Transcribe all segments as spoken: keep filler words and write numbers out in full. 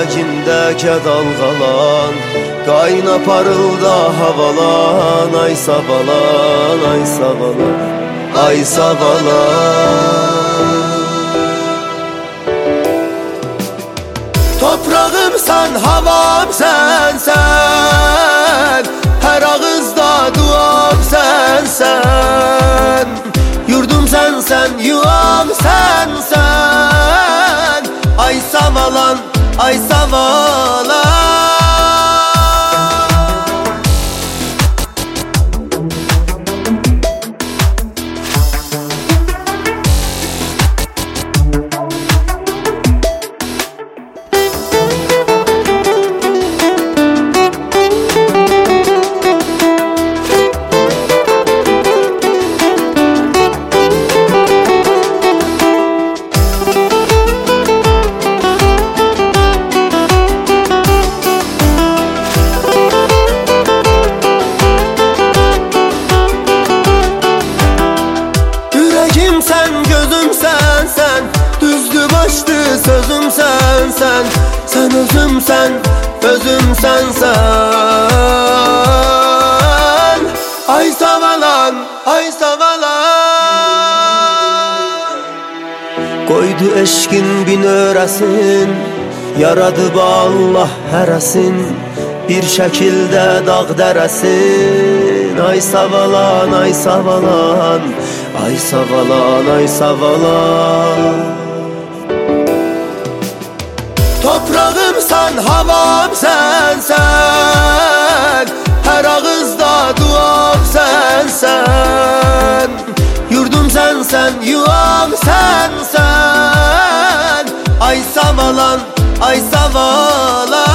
yüreğimdeki dalgalan, qayna parılda havalan. Ay savalan, ay savalan, ay savalan. Toprağım sen, havam sen, sen. Her ağızda duam sen, sen. Yurdum sen, sen, yuvam sen, sen. Ay savalan, ay savalan. Sen, gözüm sen, sen. Düzdü başlı sözüm sen, sen. Sen özüm sen, özüm sen, sen. Ay savalan, ay savalan. Koydu eşkin bin öresin, yaradı Allah heresin. Bir şekilde dağ deresin. Ay savalan, ay savalan, ay savalan, ay savalan. Toprağım sen, havam sen, sen. Her ağızda duam sen, sen. Yurdum sen, sen, yuvam sen, sen. Ay savalan, ay savalan.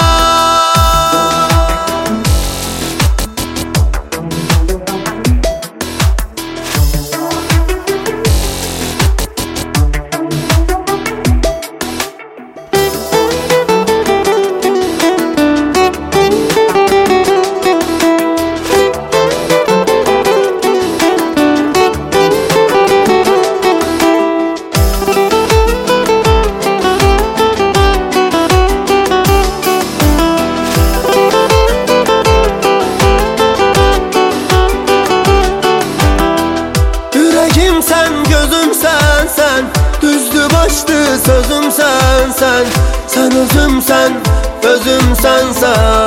Sen, gözüm sen, sen. Düzdü başlı sözüm sen, sen. Sen özüm sen, özüm sen, sen.